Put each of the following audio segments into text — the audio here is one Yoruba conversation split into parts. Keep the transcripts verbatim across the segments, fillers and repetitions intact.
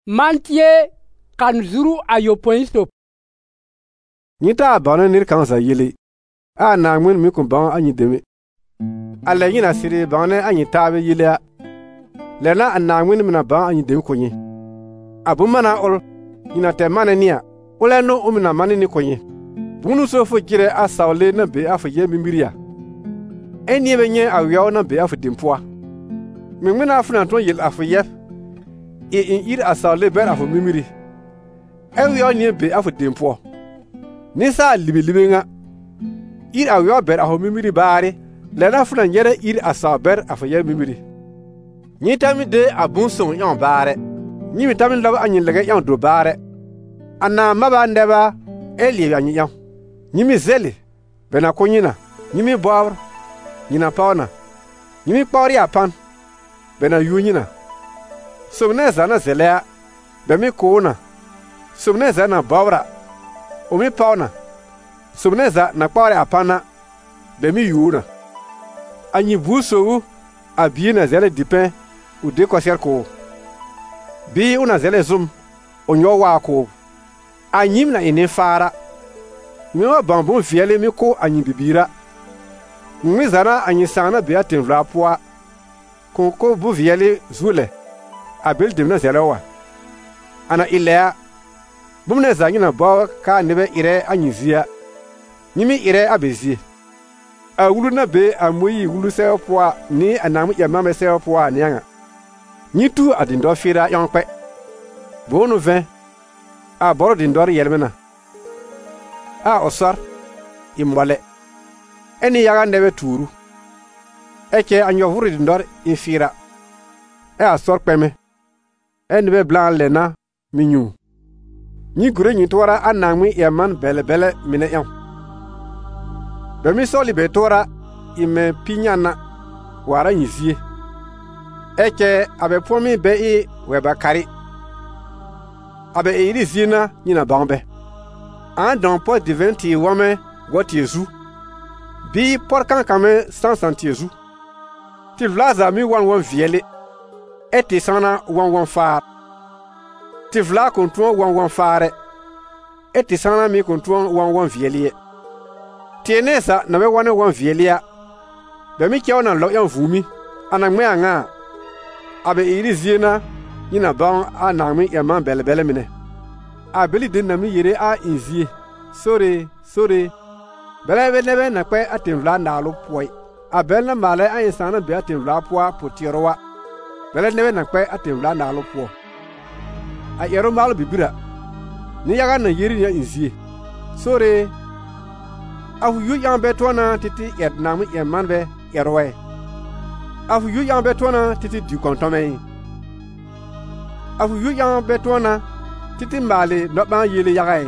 Mantie kan zuru ayo point stop. Nita bana nir kansa yili. A na ngwen mi kun ban anyi demi. Alla yina siri bana anyi tabe yili a. Lena anna ngwen mina ban anyi demi konyi. Abu mana ol yina te mana niya. Ole no umina mani ni konyi. Bunu so fo gire a sawle na be afa ye mimiriya. Eni be nye awyo na be afa dimpoa. Mi ngwena afuna ton yil afa ye. E in ir asawle ber afa mimiri. Awyo ni be afa dimpoa. Nisa libi libi nga. Ir awyo ber afa mimiri baare. Lena funa nyere ir asaw ber afa ye mimiri. Nyi tami de abun son yon baare. Nyi mi tami laba anyi lege yon do baare. Anna maba ndeba eli yanyi yon. Nyi mi zeli bena konyina. Nyi mi bawr. Nyina pauna. Nyi mi kpawri apan. Bena yunyina. Sumneza na zelea. Bemi kuuna. Sumneza na bawra. Umi pauna. Sumneza na kpawri apana. Bemi yuuna. Anyi buso abi na zele dipen u de kosher ko. Bi una zele zum onyo wa ko. Anyim na ine fara. Mi wa bambon viele mi ko anyi bibira. Mi zana anyi sana be atin rapwa. Ko ko bu viele zule. Abel dimna zelewa. Ana ilea. Bumne zangina ba ka nebe ire anyi zia. Nimi ire abezi. A wulu na be amoyi wulu se poa ni anamu ya mama se poa nianga. Nitu adindo fira yonkpe. Bonu vin. A boro dindor yelmena. A osar imwale. Eni yaga nebe turu. Eke anyo vuri dindor infira. E asor peme. Eni be blan lena minyu. Ni gure ni tora anangmi yaman bele bele mine yon. Bemi soli be tora ime pinyana wara nyizie. Eke abe pomi be i weba kari. Abe iri zina nina bambe. An don po diventi wame wot yezu. Bi porkan kame sansanti yezu. Ti vlaza mi wan wan viele. Eti sana wan wan far. Ti vla kontuan wan wan fare. Eti sana mi kontuan wan wan vielie. Tienesa na we wane wan vielia. Be mi kya wana lo yan vumi. Anangme anga. Abe iri zina nina ban anangme yaman bele bele mine. Abeli din na mi yere a inzie. Sore, sore. Bele bele bele na kwe atin vla na alo poi. Abel na male a insana be atin vla poa potirowa. Bele nebe na kwe atin vla na alo po. A yero malo bibira. Ni yaga na yeri ya inzie. Sore. Afu yu yang betona titi yed namu yeman be yerowe. Afu yu yang betona titi du kontome. Afu yu yang betona titi mbali notban yele yaga.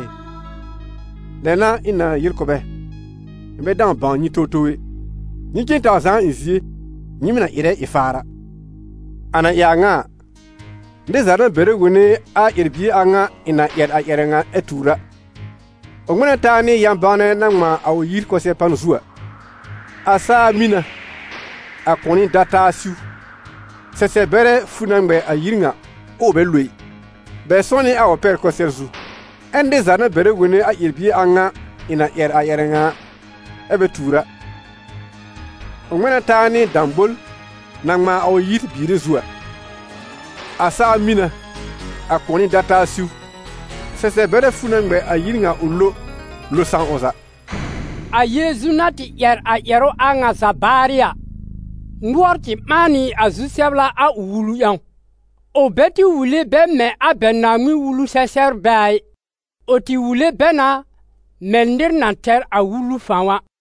Lena ina yirkobe. Mbe dan ban ni totowe. Ni kinta zan inzie. Ni mina ire ifara. Ana yanga. Nde zara bere wune a irbi anga ina yer a yerenga etura. Ongwena tani yambane nangma aw yir ko se panzua. Asa mina. Akoni data siu. Se se bere funangbe a yiringa o be lui. Be soni a oper ko serzu. Ende zara bere wune a irbi anga ina yer a yerenga ebe tura. Ongwena tani dambol nangma aw yir bire zua. Asa mina akoni data siu. Sese bere funangbe a yiringa ulo lo san oza. A Yezu nati yer a yero anga zabaria. Nworti mani azusebla a wulu yang. O beti wule be me a benami wulu seser bai. O ti wule bena mendir nanter a wulu fanwa.